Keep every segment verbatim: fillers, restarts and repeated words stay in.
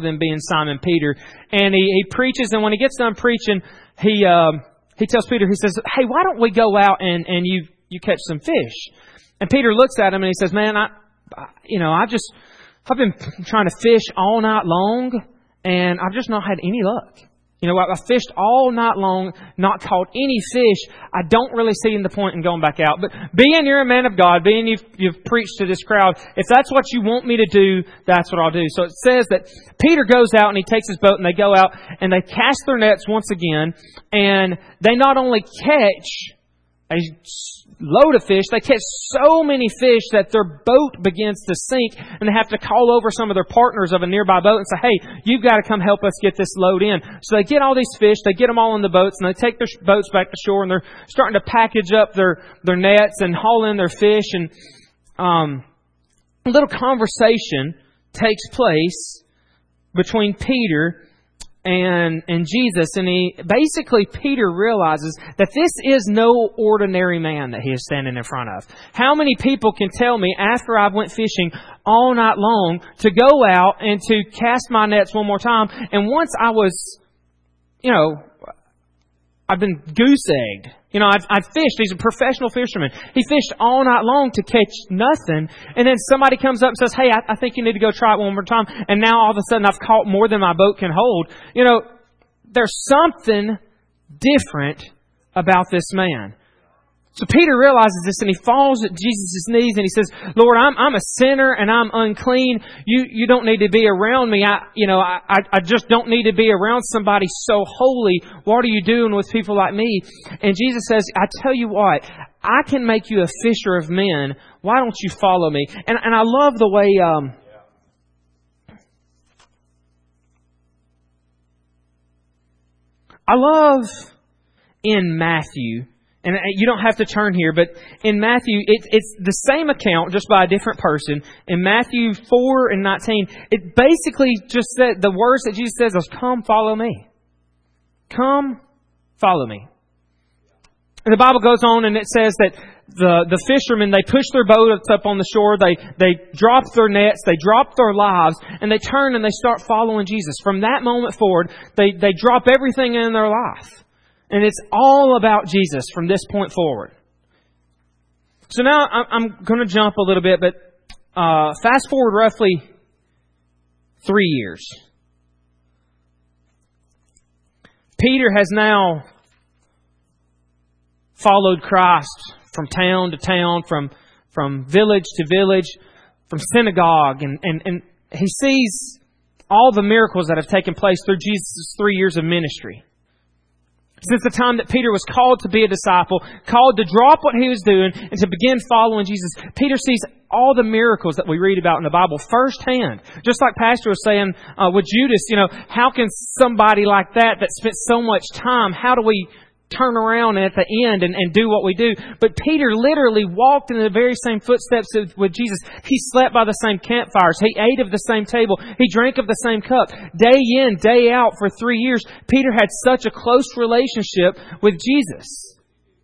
of them being Simon Peter. And he, he preaches, and when he gets done preaching, he uh, he tells Peter, he says, hey, why don't we go out and, and you, you catch some fish? And Peter looks at him and he says, man, I, I you know, I've just, I've been trying to fish all night long, and I've just not had any luck. You know, I fished all night long, not caught any fish. I don't really see the point in going back out. But being you're a man of God, being you've, you've preached to this crowd, if that's what you want me to do, that's what I'll do. So it says that Peter goes out and he takes his boat and they go out and they cast their nets once again. And they not only catch a load of fish, they catch so many fish that their boat begins to sink, and they have to call over some of their partners of a nearby boat and say, hey, you've got to come help us get this load in. So they get all these fish, they get them all in the boats, and they take their boats back to shore, and they're starting to package up their, their nets and haul in their fish. And um, a little conversation takes place between Peter And and Jesus, and he basically Peter realizes that this is no ordinary man that he is standing in front of. How many people can tell me after I went fishing all night long to go out and to cast my nets one more time, and once I was, you know, I've been goose-egged. You know, I've, I've fished. He's a professional fisherman. He fished all night long to catch nothing. And then somebody comes up and says, hey, I, I think you need to go try it one more time. And now all of a sudden I've caught more than my boat can hold. You know, there's something different about this man. So Peter realizes this, and he falls at Jesus' knees and he says, Lord, I'm I'm a sinner and I'm unclean. You you don't need to be around me. I you know I, I just don't need to be around somebody so holy. What are you doing with people like me? And Jesus says, I tell you what, I can make you a fisher of men. Why don't you follow me? And and I love the way um I love in Matthew. And you don't have to turn here, but in Matthew, it, it's the same account, just by a different person. In Matthew four and nineteen, it basically just said, the words that Jesus says is, come, follow me. Come, follow me. And the Bible goes on and it says that the, the fishermen, they push their boats up on the shore, they, they drop their nets, they drop their lives, and they turn and they start following Jesus. From that moment forward, they, they drop everything in their life. And it's all about Jesus from this point forward. So now I'm going to jump a little bit, but uh, fast forward roughly three years. Peter has now followed Christ from town to town, from, from village to village, from synagogue. And, and, and he sees all the miracles that have taken place through Jesus' three years of ministry. Since the time that Peter was called to be a disciple, called to drop what he was doing and to begin following Jesus, Peter sees all the miracles that we read about in the Bible firsthand. Just like Pastor was saying uh, with Judas, you know, how can somebody like that, that spent so much time, how do we turn around at the end and, and do what we do? But Peter literally walked in the very same footsteps of, with Jesus. He slept by the same campfires. He ate of the same table. He drank of the same cup. Day in, day out for three years, Peter had such a close relationship with Jesus.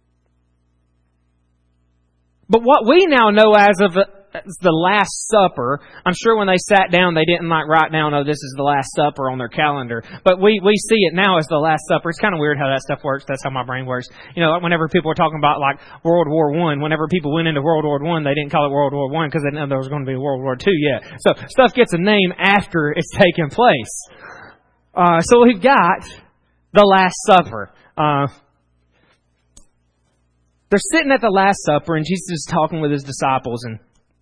But what we now know as of the Last Supper, I'm sure when they sat down, they didn't like write down, oh, this is the Last Supper on their calendar. But we, we see it now as the Last Supper. It's kind of weird how that stuff works. That's how my brain works. You know, whenever people were talking about like World War One, whenever people went into World War One, they didn't call it World War One because they didn't know there was going to be World War Two yet. So stuff gets a name after it's taken place. Uh, so we've got the Last Supper. Uh, they're sitting at the Last Supper, and Jesus is talking with his disciples, and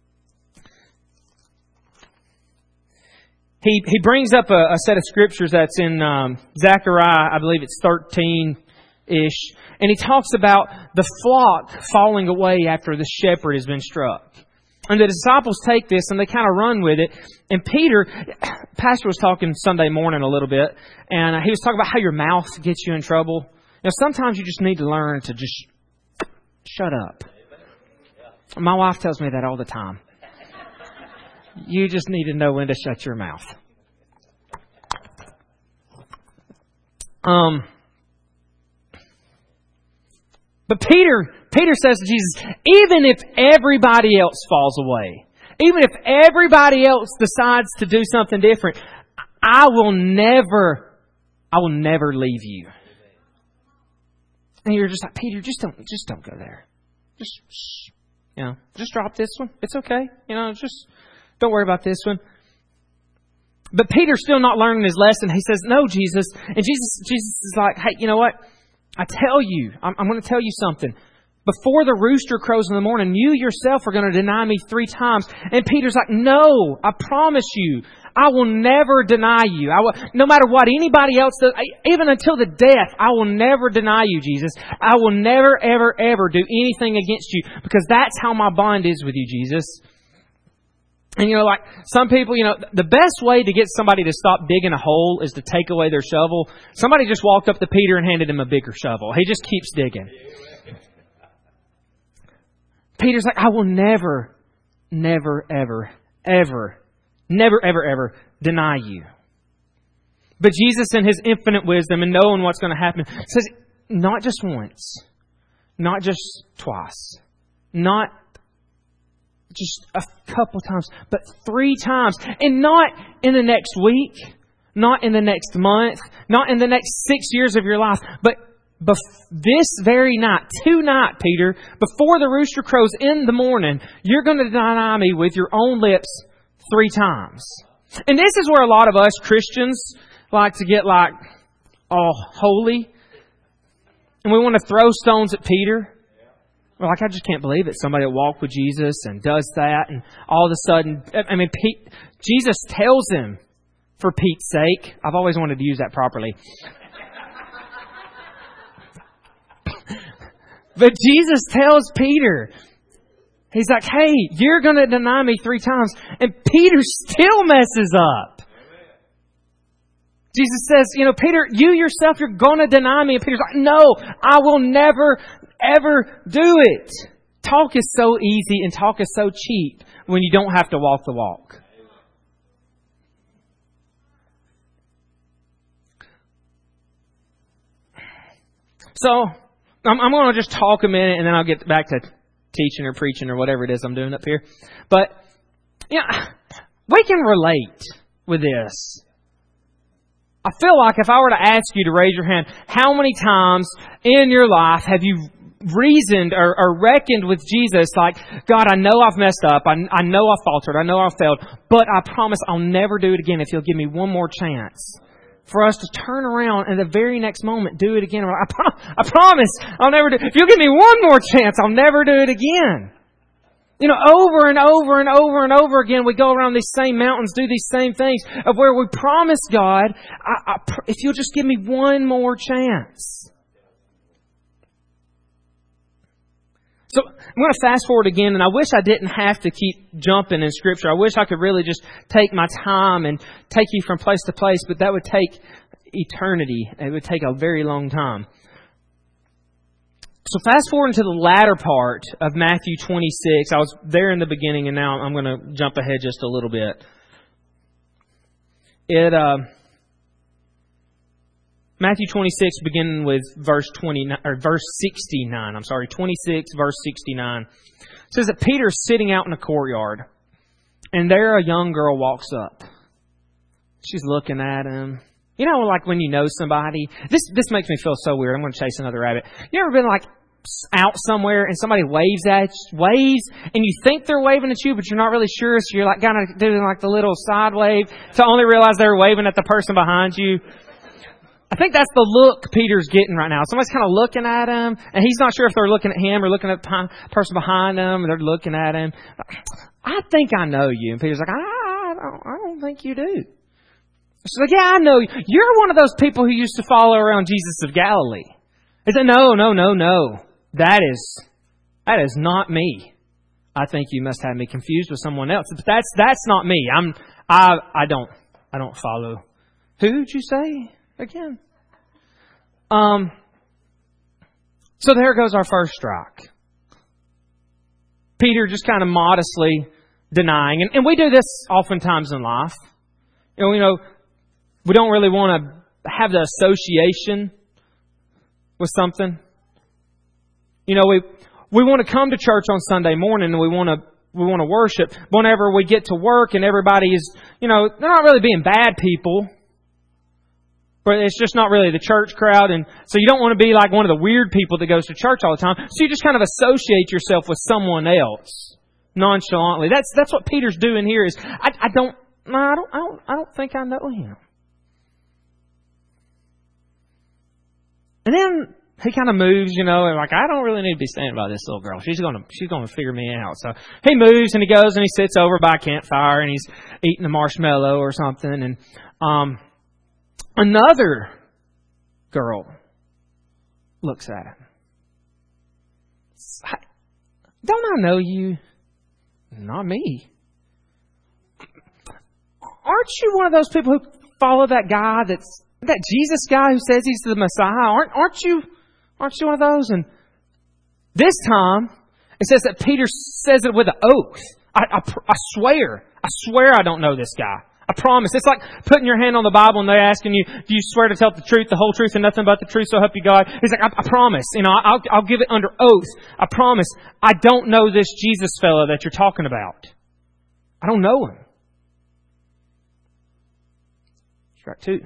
He he brings up a, a set of scriptures that's in um, Zechariah, I believe it's thirteen-ish. And he talks about the flock falling away after the shepherd has been struck. And the disciples take this and they kind of run with it. And Peter, Pastor was talking Sunday morning a little bit. And he was talking about how your mouth gets you in trouble. You know, sometimes you just need to learn to just shut up. My wife tells me that all the time. You just need to know when to shut your mouth. Um, but Peter, Peter says to Jesus, even if everybody else falls away, even if everybody else decides to do something different, I will never, I will never leave you. And you're just like, Peter, just don't, just don't go there. Just, shh, you know, just drop this one. It's okay. You know, just don't worry about this one. But Peter's still not learning his lesson. He says, no, Jesus. And Jesus, Jesus is like, hey, you know what? I tell you, I'm, I'm going to tell you something. Before the rooster crows in the morning, you yourself are going to deny me three times. And Peter's like, no, I promise you, I will never deny you. I will, no matter what anybody else does, even until the death, I will never deny you, Jesus. I will never, ever, ever do anything against you because that's how my bond is with you, Jesus. And, you know, like some people, you know, the best way to get somebody to stop digging a hole is to take away their shovel. Somebody just walked up to Peter and handed him a bigger shovel. He just keeps digging. Peter's like, I will never, never, ever, ever, never, ever, ever deny you. But Jesus, in His infinite wisdom and knowing what's going to happen, says, not just once, not just twice, not just a couple times, but three times. And not in the next week, not in the next month, not in the next six years of your life, but bef- this very night, tonight, Peter, before the rooster crows in the morning, you're going to deny me with your own lips three times. And this is where a lot of us Christians like to get like all holy. And we want to throw stones at Peter. We're like, I just can't believe it. Somebody will walk with Jesus and does that. And all of a sudden, I mean, Pete, Jesus tells him, for Pete's sake. I've always wanted to use that properly. But Jesus tells Peter, He's like, hey, you're going to deny me three times. And Peter still messes up. Jesus says, you know, Peter, you yourself, you're going to deny me. And Peter's like, no, I will never, ever do it. Talk is so easy and talk is so cheap when you don't have to walk the walk. So, I'm, I'm going to just talk a minute and then I'll get back to teaching or preaching or whatever it is I'm doing up here. But, yeah, you know, we can relate with this. I feel like if I were to ask you to raise your hand, how many times in your life have you reasoned or, or reckoned with Jesus like, God, I know I've messed up. I, I know I've faltered. I know I've failed. But I promise I'll never do it again if you'll give me one more chance. For us to turn around and the very next moment do it again. I, pro- I promise I'll never do it. If you'll give me one more chance, I'll never do it again. You know, over and over and over and over again, we go around these same mountains, do these same things of where we promise God, I, I, if you'll just give me one more chance. So I'm going to fast forward again, and I wish I didn't have to keep jumping in Scripture. I wish I could really just take my time and take you from place to place, but that would take eternity. It would take a very long time. So fast forward into the latter part of Matthew twenty-six. I was there in the beginning, and now I'm going to jump ahead just a little bit. It uh, Matthew twenty-six, beginning with verse twenty-nine or verse sixty-nine. I'm sorry, twenty-six, verse sixty-nine. It says that Peter's sitting out in a courtyard, and there a young girl walks up. She's looking at him. You know, like when you know somebody. This this makes me feel so weird. I'm going to chase another rabbit. You ever been like out somewhere and somebody waves at you, waves, and you think they're waving at you, but you're not really sure, so you're like kind of doing like the little side wave to only realize they're waving at the person behind you. I think that's the look Peter's getting right now. Somebody's kind of looking at him, and he's not sure if they're looking at him or looking at the person behind him, and they're looking at him. I think I know you. And Peter's like, I don't, I don't think you do. She's like, yeah, I know you. You're one of those people who used to follow around Jesus of Galilee. He said, no, no, no, no. That is, that is not me. I think you must have me confused with someone else. But that's, that's not me. I'm, I, I don't, I don't follow. Who did you say again? Um, so there goes our first strike. Peter just kind of modestly denying. And, and we do this oftentimes in life. You know, you know, we don't really want to have the association with something. You know, we we want to come to church on Sunday morning and we want to we want to worship. Whenever we get to work and everybody is, you know, they're not really being bad people. where it's just not really the church crowd. And so you don't want to be like one of the weird people that goes to church all the time. So you just kind of associate yourself with someone else nonchalantly. That's that's what Peter's doing here. Is I, I don't no, I don't I don't I don't think I know him. And then he kind of moves, you know, and like, I don't really need to be standing by this little girl. She's gonna she's gonna figure me out. So he moves and he goes and he sits over by a campfire and he's eating a marshmallow or something. And um, another girl looks at him. Don't I know you? Not me. Aren't you one of those people who follow that guy that's that Jesus guy who says he's the Messiah? Aren't aren't you aren't you one of those? And this time it says that Peter says it with an oath. I, I, I swear, I swear I don't know this guy. I promise. It's like putting your hand on the Bible and they're asking you, do you swear to tell the truth, the whole truth, and nothing but the truth, so help you God? He's like, I, I promise. You know, I'll, I'll give it under oath. I promise. I don't know this Jesus fellow that you're talking about. I don't know him. Strike two.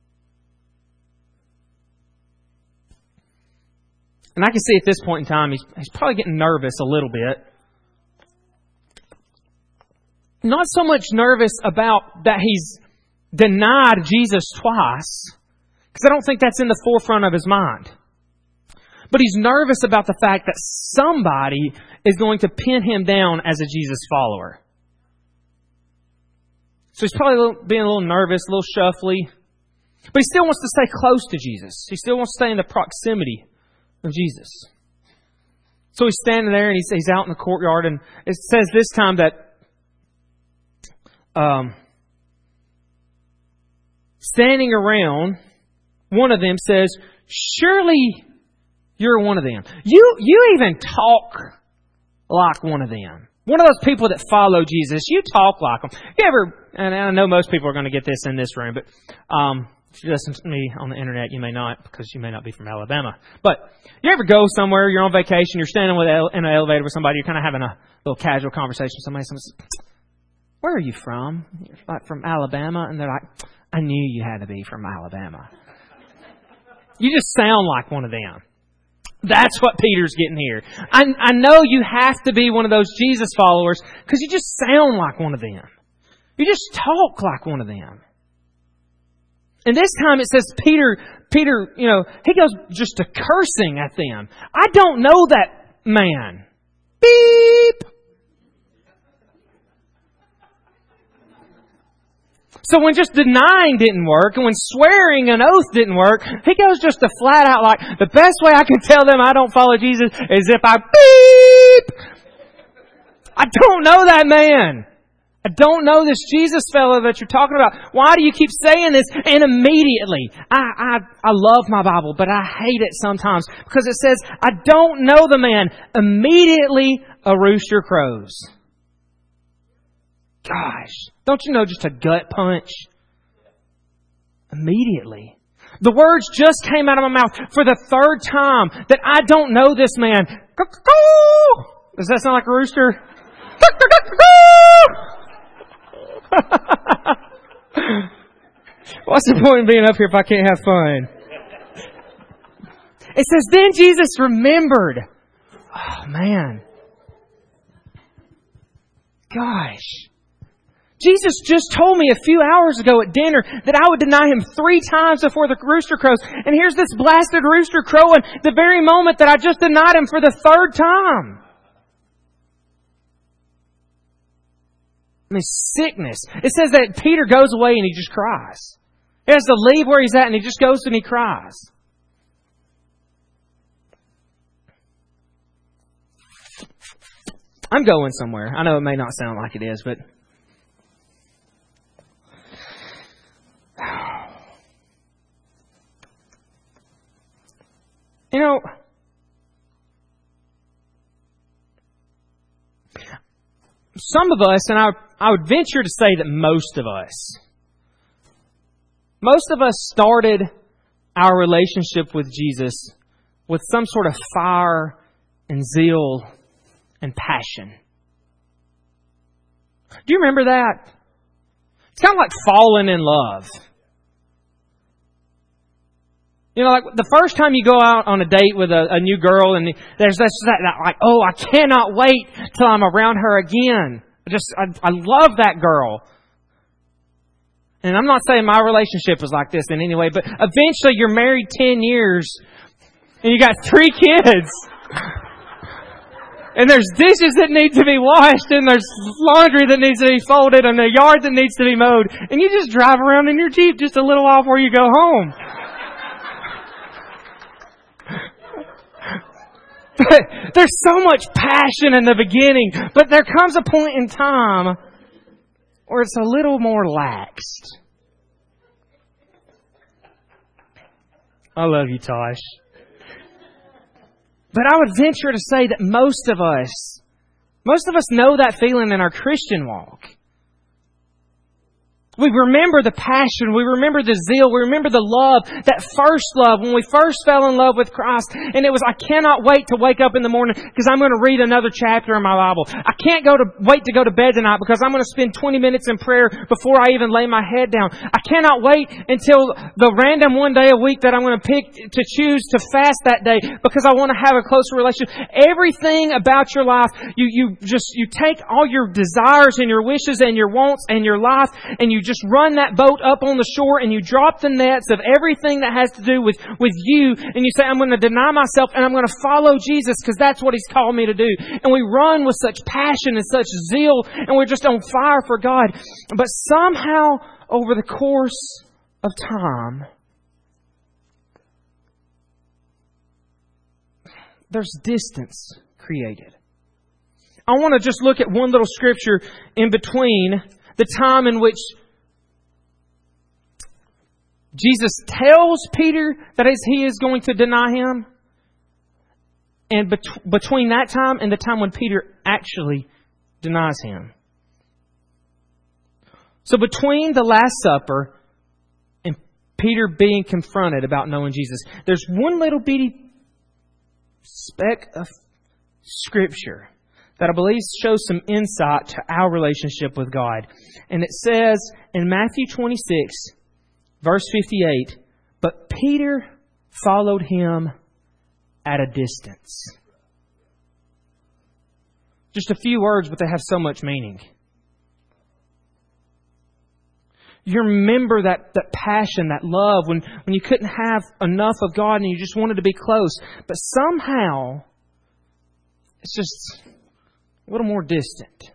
And I can see at this point in time, he's, he's probably getting nervous a little bit. Not so much nervous about that he's denied Jesus twice, because I don't think that's in the forefront of his mind. But he's nervous about the fact that somebody is going to pin him down as a Jesus follower. So he's probably a little, being a little nervous, a little shuffly. But he still wants to stay close to Jesus. He still wants to stay in the proximity of Jesus. So he's standing there and he's, he's out in the courtyard, and it says this time that um, standing around, one of them says, surely you're one of them. You, you even talk like one of them. One of those people that follow Jesus. You talk like them. You ever, and I know most people are going to get this in this room, but um, if you listen to me on the internet, you may not, because you may not be from Alabama. But you ever go somewhere, you're on vacation, you're standing with in an elevator with somebody, you're kind of having a little casual conversation with somebody. Somebody says, where are you from? You're like, from Alabama. And they're like, I knew you had to be from Alabama. You just sound like one of them. That's what Peter's getting here. I, I know you have to be one of those Jesus followers because you just sound like one of them. You just talk like one of them. And this time it says Peter, Peter, you know, he goes just to cursing at them. I don't know that man. Beep. So when just denying didn't work, and when swearing an oath didn't work, he goes just to flat out like, the best way I can tell them I don't follow Jesus is if I beep. I don't know that man. I don't know this Jesus fellow that you're talking about. Why do you keep saying this? And immediately, I, I, I love my Bible, but I hate it sometimes because it says, I don't know the man. Immediately, a rooster crows. Gosh, don't you know just a gut punch? Immediately. The words just came out of my mouth for the third time that I don't know this man. Does that sound like a rooster? What's the point in being up here if I can't have fun? It says, then Jesus remembered. Oh, man. Gosh. Jesus just told me a few hours ago at dinner that I would deny Him three times before the rooster crows. And here's this blasted rooster crowing the very moment that I just denied Him for the third time. I mean, sickness. It says that Peter goes away and he just cries. He has to leave where he's at and he just goes and he cries. I'm going somewhere. I know it may not sound like it is, but you know, some of us, and I, I would venture to say that most of us, most of us started our relationship with Jesus with some sort of fire and zeal and passion. Do you remember that? It's kind of like falling in love. You know, like the first time you go out on a date with a, a new girl and there's this, that, that, like, oh, I cannot wait till I'm around her again. I just, I, I love that girl. And I'm not saying my relationship was like this in any way, but eventually you're married ten years and you got three kids. And there's dishes that need to be washed, and there's laundry that needs to be folded, and a yard that needs to be mowed. And you just drive around in your Jeep just a little while before you go home. There's so much passion in the beginning, but there comes a point in time where it's a little more laxed. I love you, Tosh. But I would venture to say that most of us, most of us know that feeling in our Christian walk. We remember the passion. We remember the zeal. We remember the love, that first love when we first fell in love with Christ. And it was, I cannot wait to wake up in the morning because I'm going to read another chapter in my Bible. I can't go to wait to go to bed tonight because I'm going to spend twenty minutes in prayer before I even lay my head down. I cannot wait until the random one day a week that I'm going to pick to choose to fast that day because I want to have a closer relationship. Everything about your life, you, you just, you take all your desires and your wishes and your wants and your life and you just run that boat up on the shore and you drop the nets of everything that has to do with, with you and you say, I'm going to deny myself and I'm going to follow Jesus because that's what He's called me to do. And we run with such passion and such zeal and we're just on fire for God. But somehow over the course of time, there's distance created. I want to just look at one little scripture in between the time in which Jesus tells Peter that he is going to deny Him, and bet- between that time and the time when Peter actually denies Him. So between the Last Supper and Peter being confronted about knowing Jesus, there's one little bitty speck of Scripture that I believe shows some insight to our relationship with God. And it says in Matthew twenty-six, verse fifty-eight, but Peter followed Him at a distance. Just a few words, but they have so much meaning. You remember that, that passion, that love, when, when you couldn't have enough of God and you just wanted to be close. But somehow, it's just a little more distant.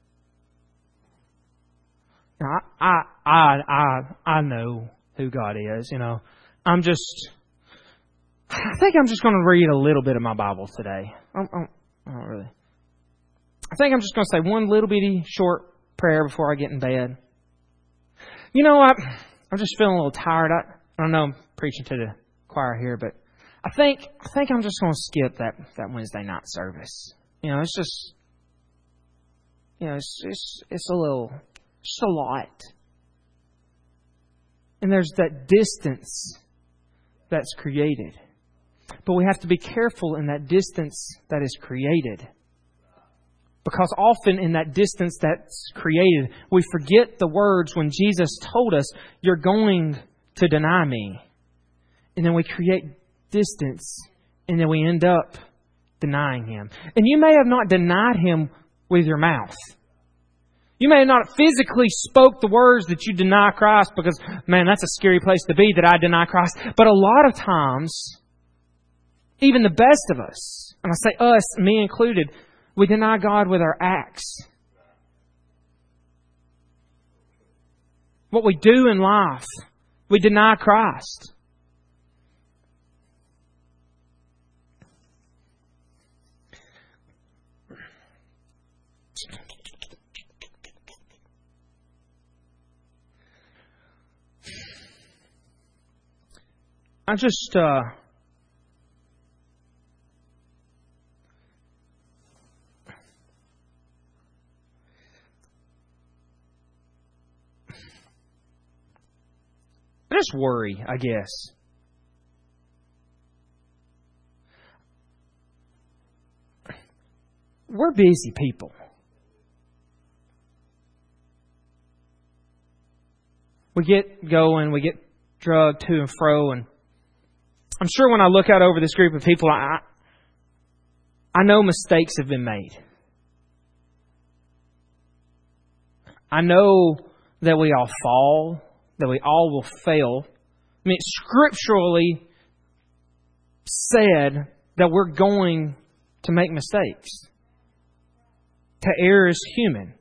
Now, I, I, I, I know who God is, you know. I'm just, I think I'm just going to read a little bit of my Bible today. I'm, I'm, I don't really. I think I'm just going to say one little bitty short prayer before I get in bed. You know, I, I'm just feeling a little tired. I, I don't know, I'm preaching to the choir here, but I think I think I'm just going to skip that, that Wednesday night service. You know, it's just, you know, it's it's it's a little, just a lot. And there's that distance that's created. But we have to be careful in that distance that is created. Because often in that distance that's created, we forget the words when Jesus told us, you're going to deny me. And then we create distance, and then we end up denying Him. And you may have not denied Him with your mouth. You may have not physically spoke the words that you deny Christ because, man, that's a scary place to be, that I deny Christ. But a lot of times, even the best of us, and I say us, me included, we deny God with our acts. What we do in life, we deny Christ. I just, uh, I just worry, I guess. We're busy people. We get going, we get drugged to and fro, and I'm sure when I look out over this group of people, I, I know mistakes have been made. I know that we all fall, that we all will fail. I mean, scripturally said that we're going to make mistakes. To err is human.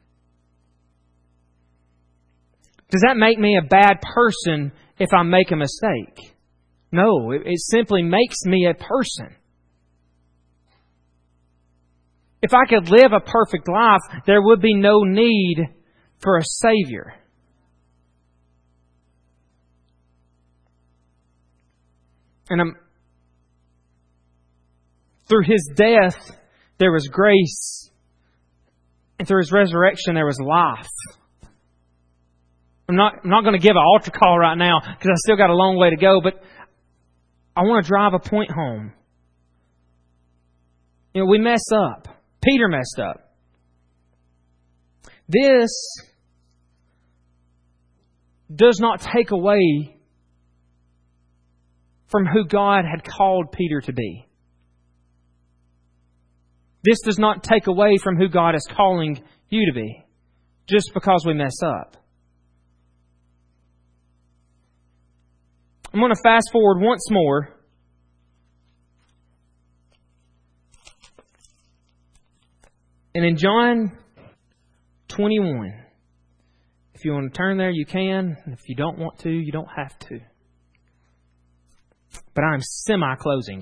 Does that make me a bad person if I make a mistake? No, it, it simply makes me a person. If I could live a perfect life, there would be no need for a Savior. And I'm, through His death, there was grace. And through His resurrection, there was life. I'm not, I'm not going to give an altar call right now because I still got a long way to go, but I want to drive a point home. You know, we mess up. Peter messed up. This does not take away from who God had called Peter to be. This does not take away from who God is calling you to be, just because we mess up. I'm going to fast forward once more. And in John twenty-one, if you want to turn there, you can. And if you don't want to, you don't have to. But I'm semi-closing.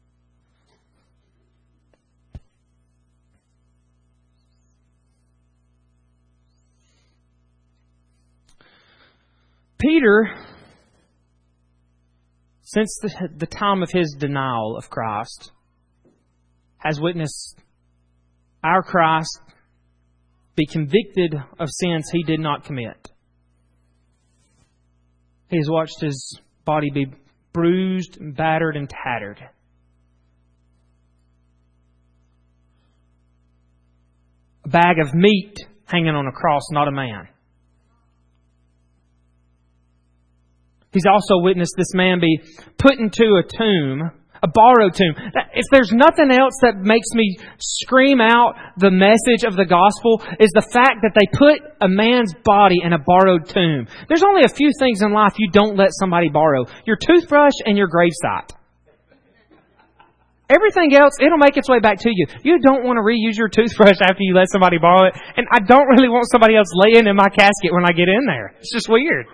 Peter, since the, the time of his denial of Christ, has witnessed our Christ be convicted of sins He did not commit. He has watched His body be bruised, battered, and tattered. A bag of meat hanging on a cross, not a man. He's also witnessed this man be put into a tomb, a borrowed tomb. If there's nothing else that makes me scream out the message of the gospel, is the fact that they put a man's body in a borrowed tomb. There's only a few things in life you don't let somebody borrow. Your toothbrush and your gravesite. Everything else, it'll make its way back to you. You don't want to reuse your toothbrush after you let somebody borrow it. And I don't really want somebody else laying in my casket when I get in there. It's just weird.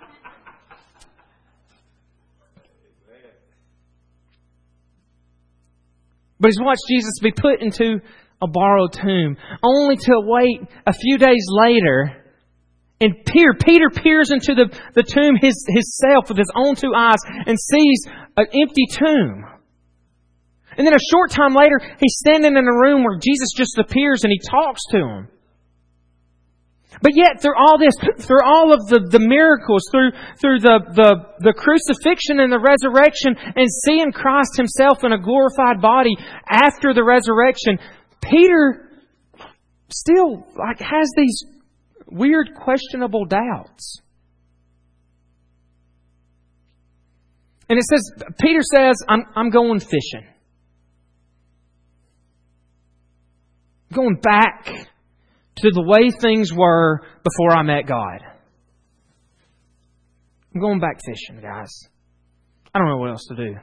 But he's watched Jesus be put into a borrowed tomb, only to wait a few days later. And Peter, Peter peers into the, the tomb his, himself with his own two eyes and sees an empty tomb. And then a short time later, he's standing in a room where Jesus just appears and He talks to him. But yet, through all this, through all of the, the miracles, through through the, the, the crucifixion and the resurrection, and seeing Christ Himself in a glorified body after the resurrection, Peter still like has these weird, questionable doubts. And it says, Peter says, I'm, I'm going fishing. Going back to the way things were before I met God. I'm going back fishing, guys. I don't know what else to do.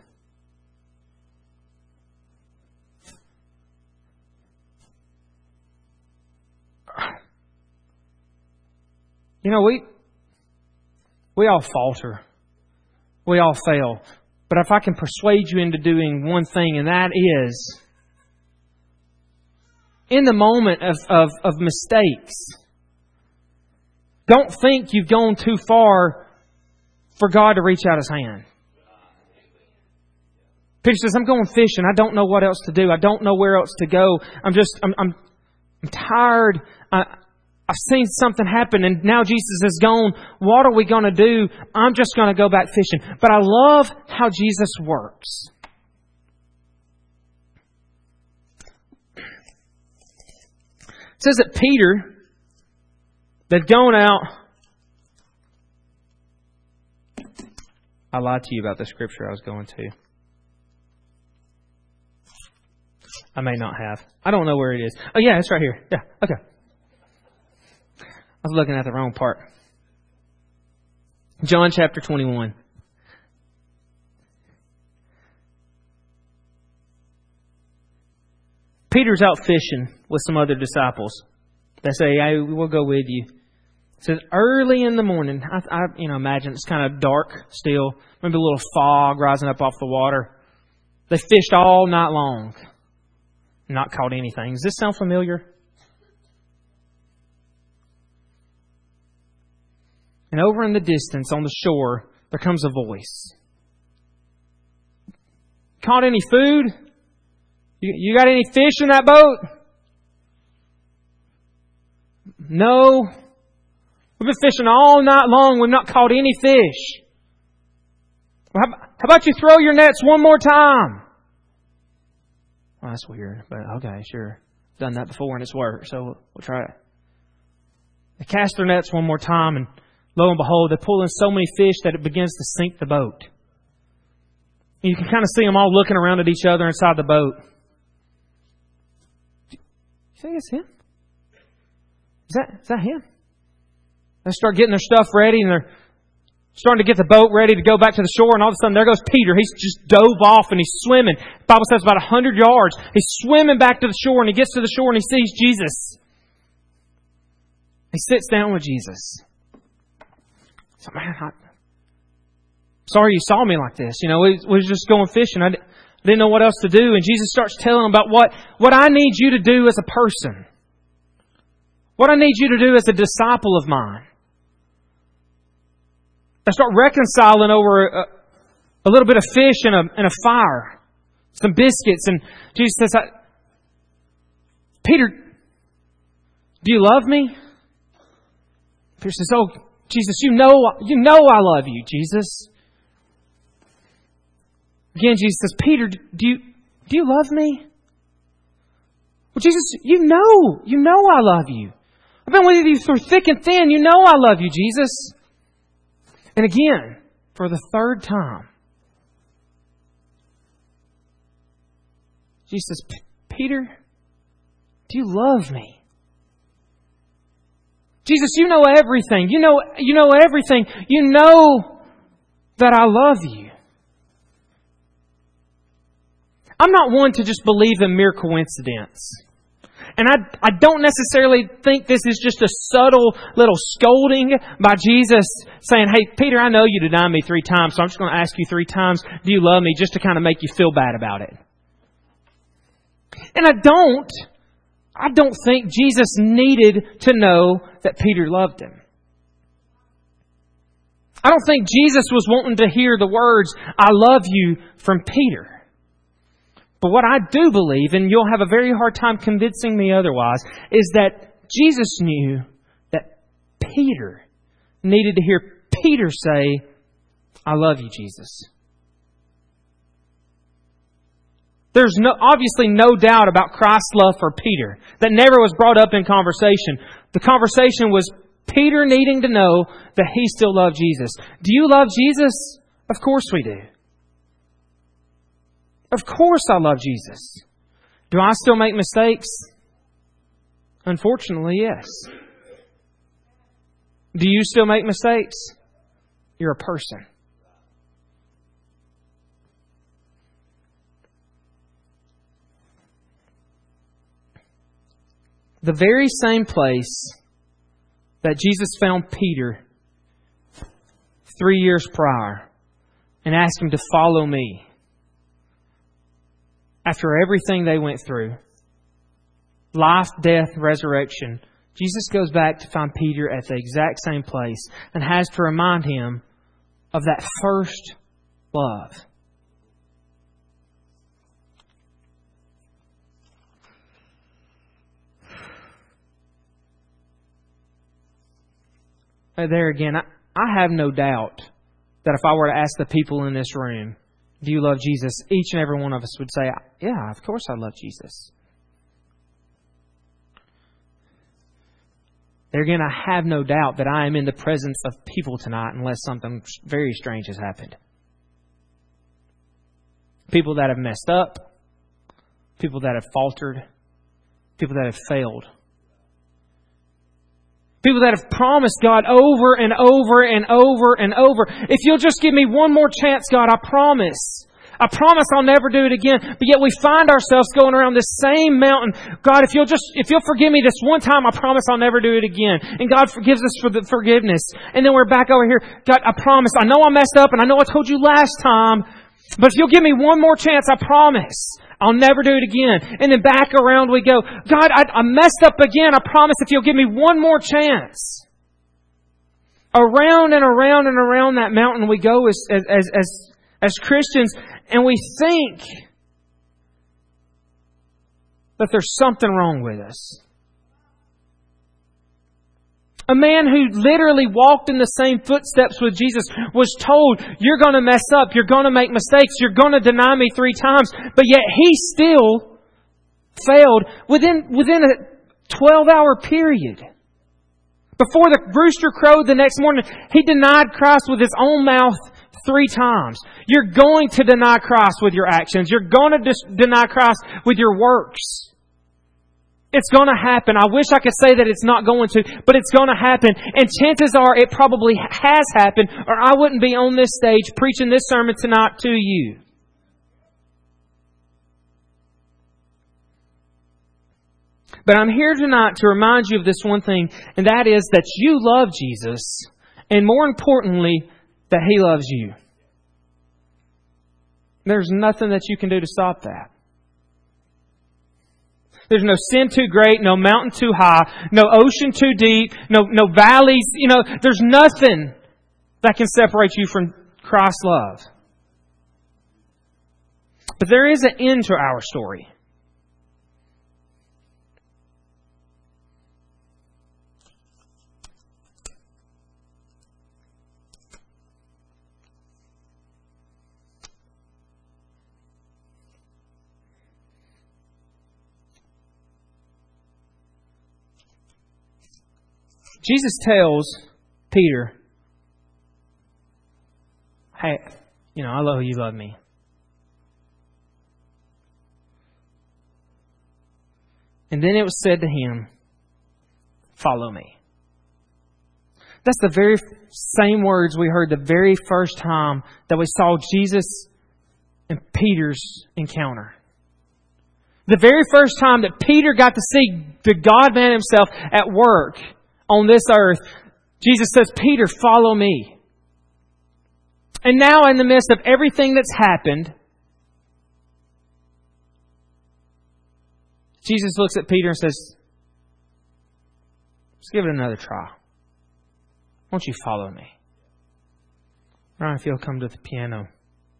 You know, we we all falter. We all fail. But if I can persuade you into doing one thing, and that is, in the moment of, of, of mistakes, don't think you've gone too far for God to reach out His hand. Peter says, I'm going fishing. I don't know what else to do. I don't know where else to go. I'm just, I'm, I'm, I'm tired. I, I've seen something happen and now Jesus is gone. What are we going to do? I'm just going to go back fishing. But I love how Jesus works. It says that Peter, they've gone out. I I lied to you about the scripture I was going to. I may not have. I don't know where it is. Oh, yeah, it's right here. Yeah, okay. I was looking at the wrong part. John chapter twenty-one. Peter's out fishing with some other disciples. They say, hey, we'll go with you. It says early in the morning. I, I you know, imagine it's kind of dark still. Maybe a little fog rising up off the water. They fished all night long. Not caught anything. Does this sound familiar? And over in the distance on the shore, there comes a voice. Caught any food? You, you got any fish in that boat? No. We've been fishing all night long. We've not caught any fish. Well, how, how about you throw your nets one more time? Well, that's weird, but okay, sure. Done that before and it's worked, so we'll, we'll try it. They cast their nets one more time, and lo and behold, they pull in so many fish that it begins to sink the boat. And you can kind of see them all looking around at each other inside the boat. You think it's him? Is that, is that him? They start getting their stuff ready, and they're starting to get the boat ready to go back to the shore, and all of a sudden there goes Peter. He's just dove off and he's swimming. The Bible says about one hundred yards. He's swimming back to the shore, and he gets to the shore and he sees Jesus. He sits down with Jesus. So, man, I, sorry you saw me like this. You know, we, we was just going fishing. I didn't know what else to do. And Jesus starts telling him about what, what I need you to do as a person. What I need you to do as a disciple of mine. I start reconciling over a, a little bit of fish and a, and a fire. Some biscuits. And Jesus says, I, Peter, do you love me? Peter says, oh, Jesus, you know, you know I love you, Jesus. Again, Jesus says, Peter, do you, do you love me? Well, Jesus, you know, you know I love you. I've been with you through thick and thin. You know I love you, Jesus. And again, for the third time, Jesus says, Peter, do you love me? Jesus, you know everything. You know, you know everything. You know that I love you. I'm not one to just believe in mere coincidence. And I, I don't necessarily think this is just a subtle little scolding by Jesus saying, hey, Peter, I know you denied me three times, so I'm just going to ask you three times, do you love me, just to kind of make you feel bad about it. And I don't, I don't think Jesus needed to know that Peter loved him. I don't think Jesus was wanting to hear the words, I love you, from Peter. But what I do believe, and you'll have a very hard time convincing me otherwise, is that Jesus knew that Peter needed to hear Peter say, I love you, Jesus. There's no, obviously no doubt about Christ's love for Peter. That never was brought up in conversation. The conversation was Peter needing to know that he still loved Jesus. Do you love Jesus? Of course we do. Of course I love Jesus. Do I still make mistakes? Unfortunately, yes. Do you still make mistakes? You're a person. The very same place that Jesus found Peter three years prior and asked him to follow me. After everything they went through, life, death, resurrection, Jesus goes back to find Peter at the exact same place and has to remind him of that first love. There again, I, I have no doubt that if I were to ask the people in this room, do you love Jesus? Each and every one of us would say, yeah, of course I love Jesus. There again, I have no doubt that I am in the presence of people tonight unless something very strange has happened. People that have messed up. People that have faltered. People that have failed. People that have promised God over and over and over and over, if you'll just give me one more chance, God, I promise. I promise I'll never do it again. But yet we find ourselves going around this same mountain. God, if you'll just, if you'll forgive me this one time, I promise I'll never do it again. And God forgives us for the forgiveness. And then we're back over here. God, I promise. I know I messed up and I know I told you last time. But if you'll give me one more chance, I promise I'll never do it again. And then back around we go. God, I, I messed up again. I promise if you'll give me one more chance. Around and around and around that mountain we go as, as, as, as Christians. And we think that there's something wrong with us. A man who literally walked in the same footsteps with Jesus was told, you're going to mess up, you're going to make mistakes, you're going to deny me three times. But yet he still failed within, within a twelve-hour period. Before the rooster crowed the next morning, he denied Christ with his own mouth three times. You're going to deny Christ with your actions. You're going to dis- deny Christ with your works. It's going to happen. I wish I could say that it's not going to, but it's going to happen. And chances are it probably has happened, or I wouldn't be on this stage preaching this sermon tonight to you. But I'm here tonight to remind you of this one thing, and that is that you love Jesus, and more importantly, that He loves you. There's nothing that you can do to stop that. There's no sin too great, no mountain too high, no ocean too deep, no, no valleys. You know, there's nothing that can separate you from Christ's love. But there is an end to our story. Jesus tells Peter, hey, you know, I love you, love me. And then it was said to him, follow me. That's the very same words we heard the very first time that we saw Jesus and Peter's encounter. The very first time that Peter got to see the God-man Himself at work on this earth, Jesus says, Peter, follow me. And now in the midst of everything that's happened, Jesus looks at Peter and says, let's give it another try. Won't you follow me? Ryan, if you'll come to the piano.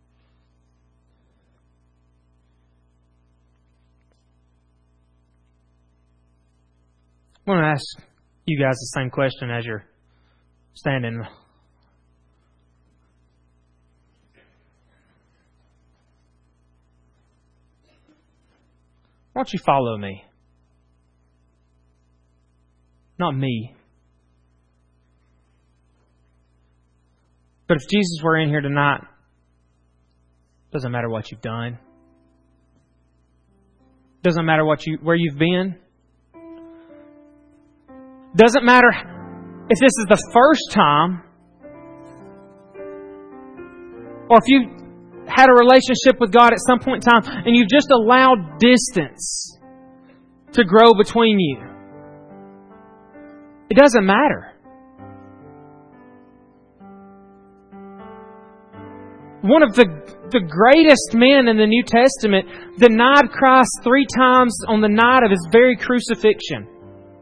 I want to ask you guys the same question as you're standing. Why don't you follow me? Not me. But if Jesus were in here tonight, doesn't matter what you've done. Doesn't matter what you where you've been. Doesn't matter if this is the first time or if you had a relationship with God at some point in time and you've just allowed distance to grow between you. It doesn't matter. One of the, the greatest men in the New Testament denied Christ three times on the night of His very crucifixion.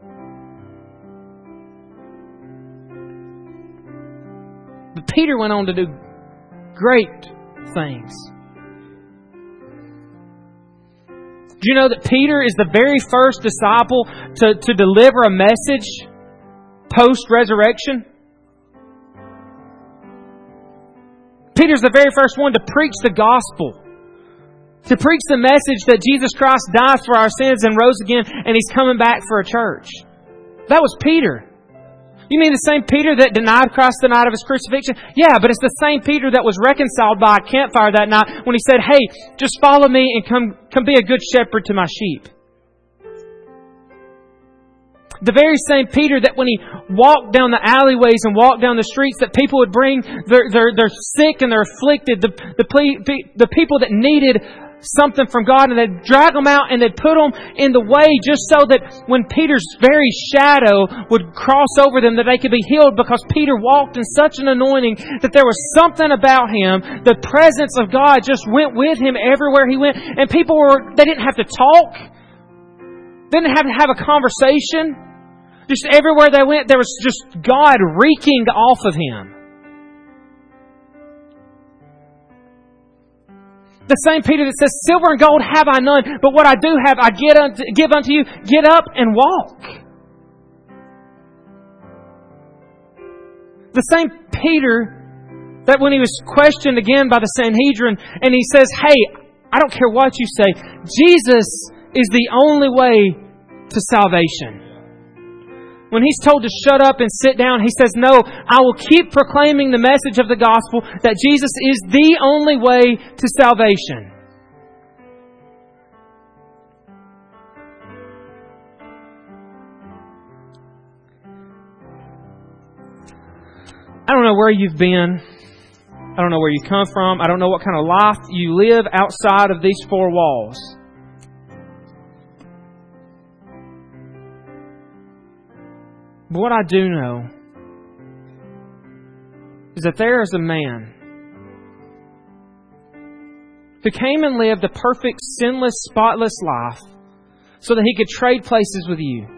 But Peter went on to do great things. Do you know that Peter is the very first disciple to, to deliver a message post-resurrection? Peter's the very first one to preach the gospel. To preach the message that Jesus Christ died for our sins and rose again and He's coming back for a church. That was Peter. You mean the same Peter that denied Christ the night of His crucifixion? Yeah, but it's the same Peter that was reconciled by a campfire that night when he said, hey, just follow me and come, come be a good shepherd to my sheep. The very same Peter that when he walked down the alleyways and walked down the streets, that people would bring their, their, their sick and their afflicted, the, the, the people that needed something from God, and they'd drag them out and they'd put them in the way just so that when Peter's very shadow would cross over them, that they could be healed, because Peter walked in such an anointing that there was something about him. The presence of God just went with him everywhere he went, and people were, they didn't have to talk. They didn't have to have a conversation. Just everywhere they went, there was just God reeking off of him. The same Peter that says, silver and gold have I none, but what I do have I get unto, give unto you. Get up and walk. The same Peter that when he was questioned again by the Sanhedrin, and he says, hey, I don't care what you say, Jesus is the only way to salvation. When he's told to shut up and sit down, he says, no, I will keep proclaiming the message of the gospel that Jesus is the only way to salvation. I don't know where you've been. I don't know where you come from. I don't know what kind of life you live outside of these four walls. But what I do know is that there is a man who came and lived a perfect, sinless, spotless life so that He could trade places with you.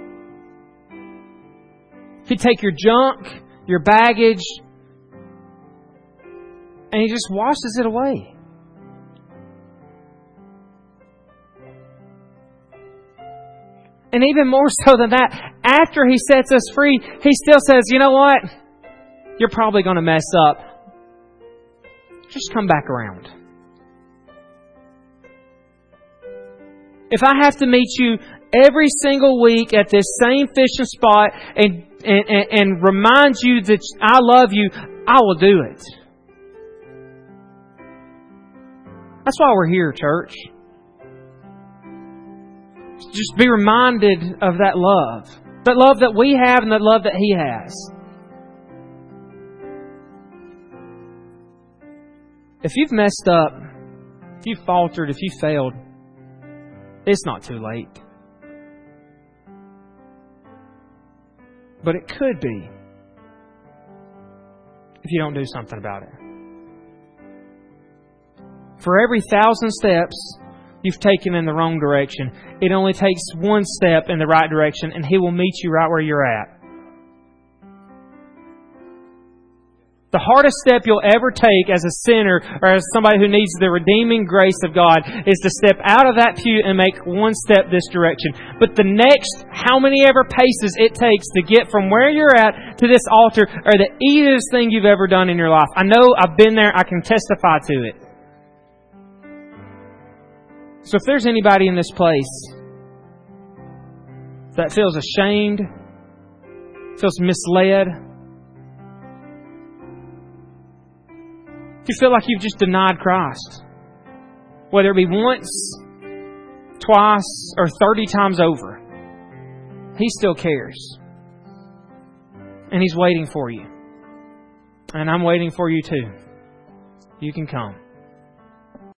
He'd take your junk, your baggage, and He just washes it away. And even more so than that, after He sets us free, He still says, you know what? You're probably going to mess up. Just come back around. If I have to meet you every single week at this same fishing spot and, and, and, and remind you that I love you, I will do it. That's why we're here, church. Just be reminded of that love. That love that we have and that love that He has. If you've messed up, if you've faltered, if you failed, it's not too late. But it could be if you don't do something about it. For every thousand steps you've taken in the wrong direction, it only takes one step in the right direction, and He will meet you right where you're at. The hardest step you'll ever take as a sinner or as somebody who needs the redeeming grace of God is to step out of that pew and make one step this direction. But the next, how many ever paces it takes to get from where you're at to this altar are the easiest thing you've ever done in your life. I know, I've been there. I can testify to it. So if there's anybody in this place that feels ashamed, feels misled, if you feel like you've just denied Christ, whether it be once, twice, or thirty times over, He still cares. And He's waiting for you. And I'm waiting for you too. You can come.